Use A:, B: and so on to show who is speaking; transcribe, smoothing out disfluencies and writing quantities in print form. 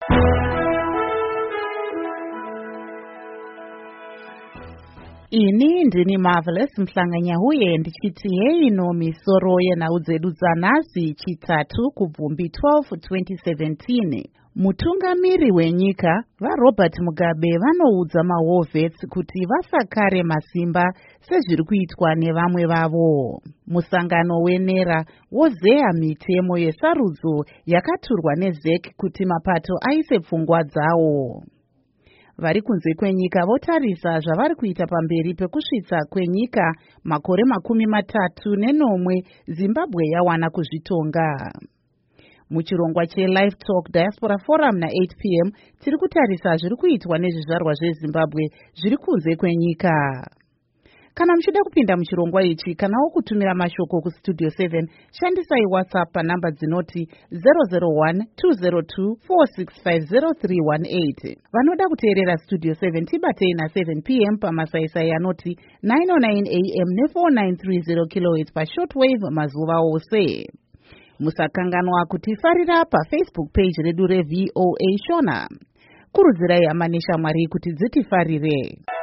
A: Ini ndini Marvelous Mhlanganyahuye ndichiti heino misoro yenhau dzedu dzanhasi chitatu kubvumbi 12 2017. Mutungamiri wenyika vaRobert Mugabe vanoudza maHovets kuti vasakare masimba sezviri kuitwa nevamwe vavo. Musangano wenera wozeya mitemo yesarudzo yakaturwa neZEC kuti mapato aise pfungwa dzawo. Vari kunze kwenyika votarisa zvavari kuita pamberi pekusvitsa kwenyika makore 30 Zimbabwe yawana kuzvitonga. Muchirongwa cheLive Talk Diaspora Forum na8 p.m. tiri kutarisa zviri kuitwa nezvizvarwa zveZimbabwe zviri kunze kwenyika. Kana muchida kupinda muchirongwa ichi kanawo kutumira mashoko kustudio 7 shandisai WhatsApp panhamba dzinoti 001-202-4650318. Vanoda kuteerera studio 7 tibatei na7 p.m. pamasaisai anoti 909 am ne4930 kHz pashortwave mazuva ose. Musakanganwa kutifarira paFacebook page redu reVOA Shona. Kurudzirai hama neshamwari kuti dzitifarire.